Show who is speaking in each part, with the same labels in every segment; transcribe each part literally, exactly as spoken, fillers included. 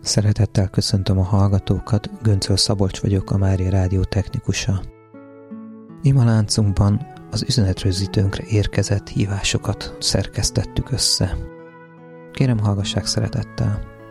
Speaker 1: Szeretettel köszöntöm a hallgatókat, Göncöl Szabolcs vagyok, a Mária Rádió technikusa. Imaláncunkban az üzenetrögzítőnkre érkezett hívásokat szerkesztettük össze. Kérem, hallgassák szeretettel!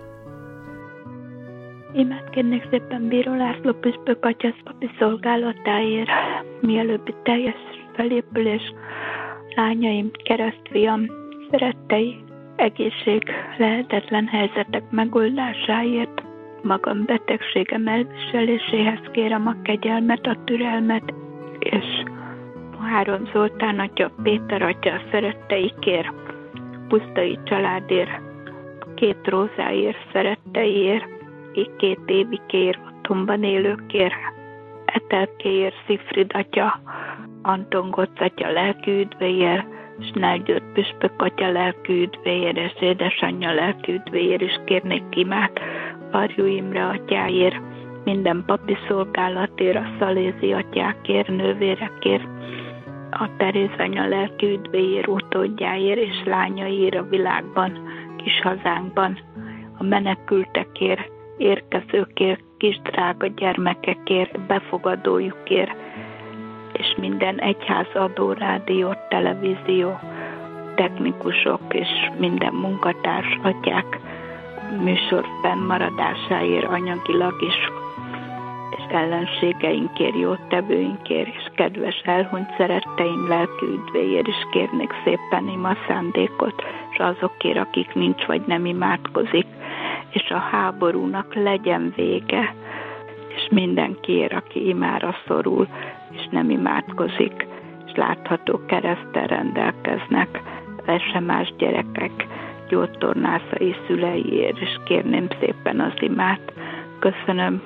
Speaker 2: Imát kérnék szépen Bíró László püspök atya papi szolgálatáért, mielőbbi teljes felépülés, lányaim, keresztfiam, szerettei, egészség, lehetetlen helyzetek megoldásáért, magam betegségem elviseléséhez kérem a kegyelmet, a türelmet, és Három Zoltán atya, Péter atya szeretteikért, Pusztai családért, két Rózáért, szeretteiért, két Évikéért, otthonban élőkért, Etelkéért, Szifrid atya, Anton Gocz atya lelki üdvéért, Snál György püspök atya lelki üdvéért, és édesanyja lelki üdvéért is kérnék imát, Varjú Imre atyáért, minden papi szolgálatért, a szalézi atyákért, nővérekért, a Terézanya lelki üdvéért, utódjáért és lányaiért a világban, kis hazánkban, a menekültekért, érkezőkért, kis drága gyermekekért, befogadójukért, és minden egyház adó, rádió, televízió, technikusok és minden munkatárs atyák műsor fennmaradásáért anyagilag is, és ellenségeinkért, jótevőinkért, és kedves elhunyt szeretteim lelki üdvéért is kérnék szépen ima szándékot, és azokért, akik nincs vagy nem imádkozik, és a háborúnak legyen vége, és mindenkiért, aki imára szorul, és nem imádkozik, és látható kereszttel rendelkeznek, lesemás gyerekek, gyógytornászai szüleiért, és kérném szépen az imát. Köszönöm.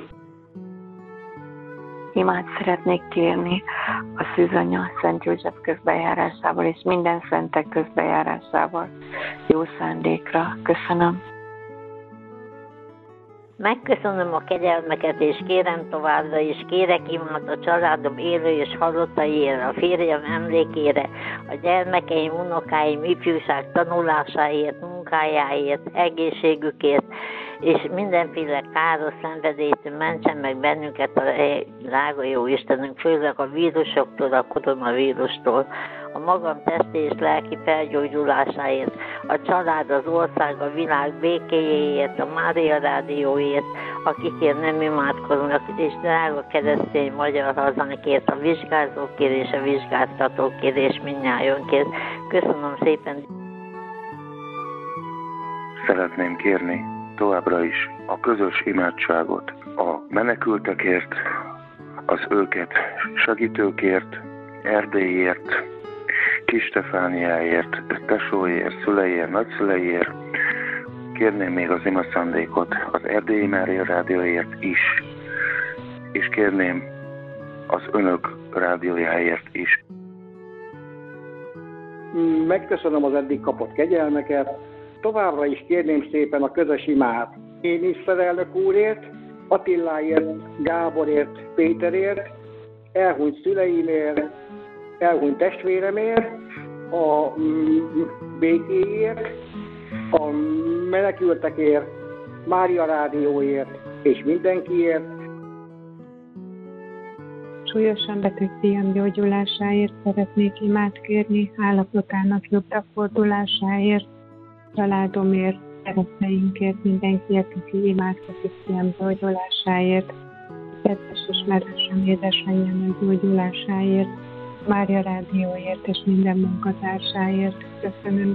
Speaker 3: Imát szeretnék kérni a Szűzanya Szent József közbejárásával, és minden szentek közbejárásával jó szándékra. Köszönöm.
Speaker 4: Megköszönöm a kegyelmeket, és kérem továbbra is, kérek imát a családom élő és halottaiért, a férjem emlékére, a gyermekeim, unokáim ifjúság tanulásáért, munkájáért, egészségükért, és mindenféle káros szenvedélytől mentsen meg bennünket a drága jó Istenünk, főleg a vírusoktól, a koronavírustól, a magam testi és lelki felgyógyulásáért, a család, az ország, a világ békéjéért, a Mária Rádióért, akikért nem imádkoznak, és drága keresztény magyar hazánkért, a vizsgázókért és a vizsgáztatókért és mindnyájunkért. Köszönöm szépen!
Speaker 5: Szeretném kérni továbbra is a közös imádságot a menekültekért, az őket segítőkért, Erdélyért, Kis Stefániáért, tesóért, szüleiért, nagyszüleiért. Kérném még az ima szándékot az Erdélyi Mária Rádióért is, és kérném az önök rádiójáért is.
Speaker 6: Megköszönöm az eddig kapott kegyelmeket. Továbbra is kérném szépen a közös imát miniszterelnök úrért, Attiláért, Gáborért, Péterért, elhunyt szüleimért, elhunyt testvéremért, a békéért, a menekültekért, Mária Rádióért és mindenkiért.
Speaker 7: Súlyosan beteg fiam gyógyulásáért szeretnék imát kérni, állapotának jobbra fordulásáért, családomért, szeretteinkért, mindenkiért, aki imádkozik fiam gyógyulásáért, kedves ismerősöm édesanyjám gyógyulásáért, Mária Rádióért és minden munkatársáért. Köszönöm.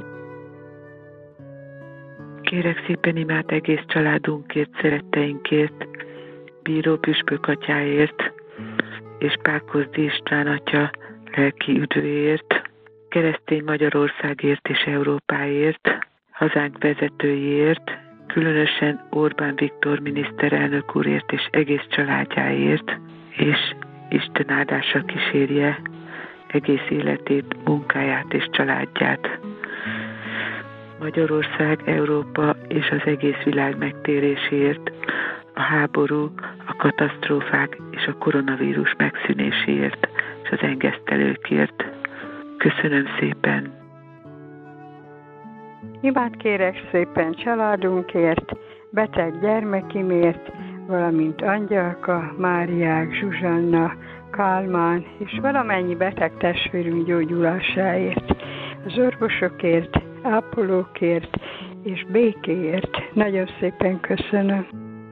Speaker 8: Kérek szépen imát egész családunkért, szeretteinkért, Bíró püspök atyáért, és Pákozdi István atya lelki üdvéért, keresztény Magyarországért és Európáért, hazánk vezetőiért, különösen Orbán Viktor miniszterelnök úrért és egész családjáért, és Isten áldása kísérje egész életét, munkáját és családját. Magyarország, Európa és az egész világ megtéréséért, a háború, a katasztrófák és a koronavírus megszűnéséért és az engesztelőkért. Köszönöm szépen!
Speaker 9: Imát kérek szépen családunkért, beteg gyermekimért, valamint Angyalka, Máriák, Zsuzsanna, Kálmán és valamennyi beteg testvérünk gyógyulásáért, az orvosokért, ápolókért és békéért. Nagyon szépen köszönöm.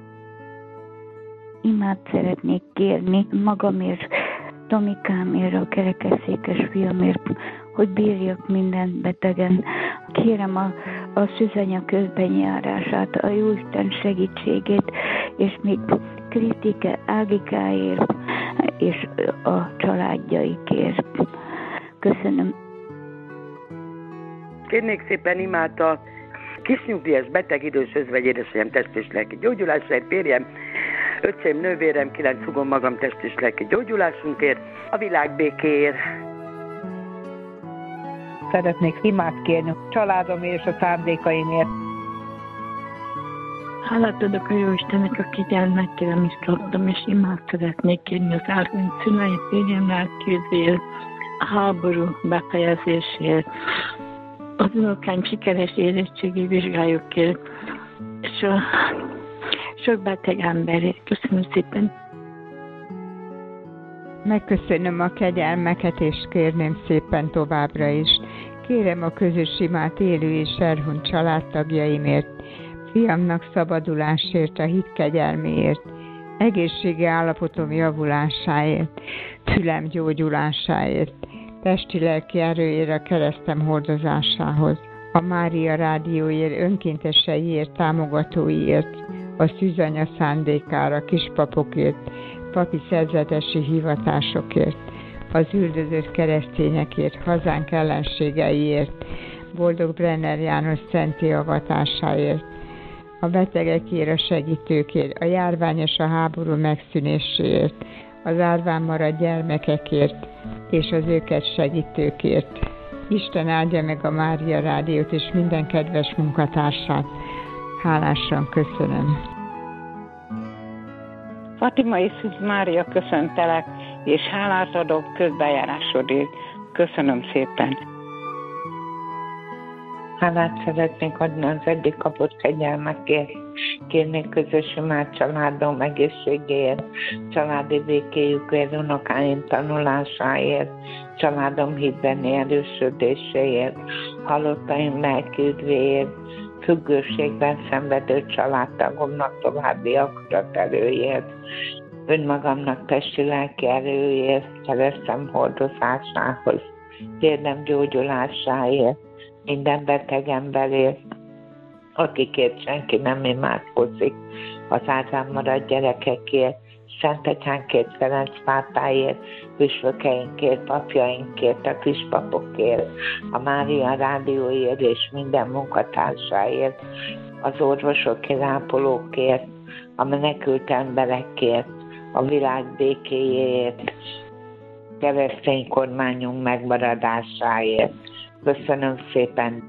Speaker 2: Imát szeretnék kérni magamért, Tomikámért, a kerekesszékes fiamért, hogy bírjak minden betegen. Kérem a, a szűzanya közbenjárását, a Jóisten segítségét, és még Krisztike Ágikáért, és a családjaikért. Köszönöm.
Speaker 10: Kérnék szépen imát a kisnyugdíjas, beteg, idős, özvegy, édesanyám test és lelki gyógyulásáért, férjem, öcsém, nővérem, kilenc húgom, magam test és lelki gyógyulásunkért, a világ békéért.
Speaker 11: Szeretnék imát kérni a családomért és a szándékaimért.
Speaker 12: Hálát adok a Jóistennek a kegyelmet, kérem is kaptam, és imát szeretnék kérni az általán szülei, férjem lelkűzéért, a háború befejezésért, az unokáim sikeres érettségi vizsgájukért, és a sok beteg emberért. Köszönöm szépen.
Speaker 13: Megköszönöm a kegyelmeket, és kérném szépen továbbra is. Kérem a közös imát élő és elhunyt családtagjaimért, fiamnak szabadulásért, a hit kegyelméért, egészségi állapotom javulásáért, fülem gyógyulásáért, testi-lelki erőért a keresztem hordozásához, a Mária rádióért, önkénteseiért, támogatóiért, a szűzanya szándékára, kispapokért, papi szerzetesi hivatásokért, az üldözött keresztényekért, hazánk ellenségeiért, boldog Brenner János szenti avatásáért, a betegekért, a segítőkért, a járvány és a háború megszűnéséért, az árván maradt gyermekekért és az őket segítőkért. Isten áldja meg a Mária rádiót és minden kedves munkatársát. Hálásan köszönöm.
Speaker 11: Fatima és Szűz Mária, köszöntelek, és hálát adok közbejárásodért. Köszönöm szépen.
Speaker 14: Hálát szeretnék adni az eddig kapott kegyelmekért. Kérnék közös imát családom egészségéért, családi békéjükért, unokáim tanulásáért, családom hitbeni erősödéséért, halottaim lelki üdvéért, függőségben szenvedő családtagomnak további akarat erőért, önmagamnak testi-lelki erőért, keresztem hordozásához, térdem gyógyulásáért, minden beteg emberért, akikért senki nem imádkozik, az árván maradt gyerekekért, Szent Atyánkért, Ferenc pápáért, püspökeinkért, papjainkért, a kispapokért, a Mária rádióért és minden munkatársáért, az orvosokért, ápolókért, a menekült emberekért, a világ békéjéért, keresztény kormányunk megmaradásáért. Köszönöm szépen!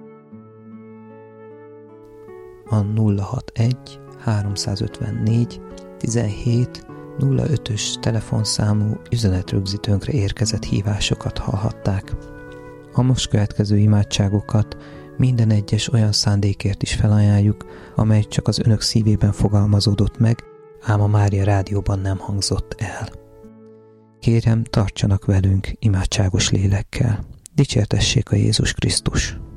Speaker 1: A nulla hatvanegy háromszázötvennégy tizenhét nulla ötös telefonszámú üzenetrögzítőnkre érkezett hívásokat hallhatták. A most következő imádságokat minden egyes olyan szándékért is felajánljuk, amely csak az önök szívében fogalmazódott meg, ám a Mária rádióban nem hangzott el. Kérem, tartsanak velünk imádságos lélekkel. Dicsértessék a Jézus Krisztus!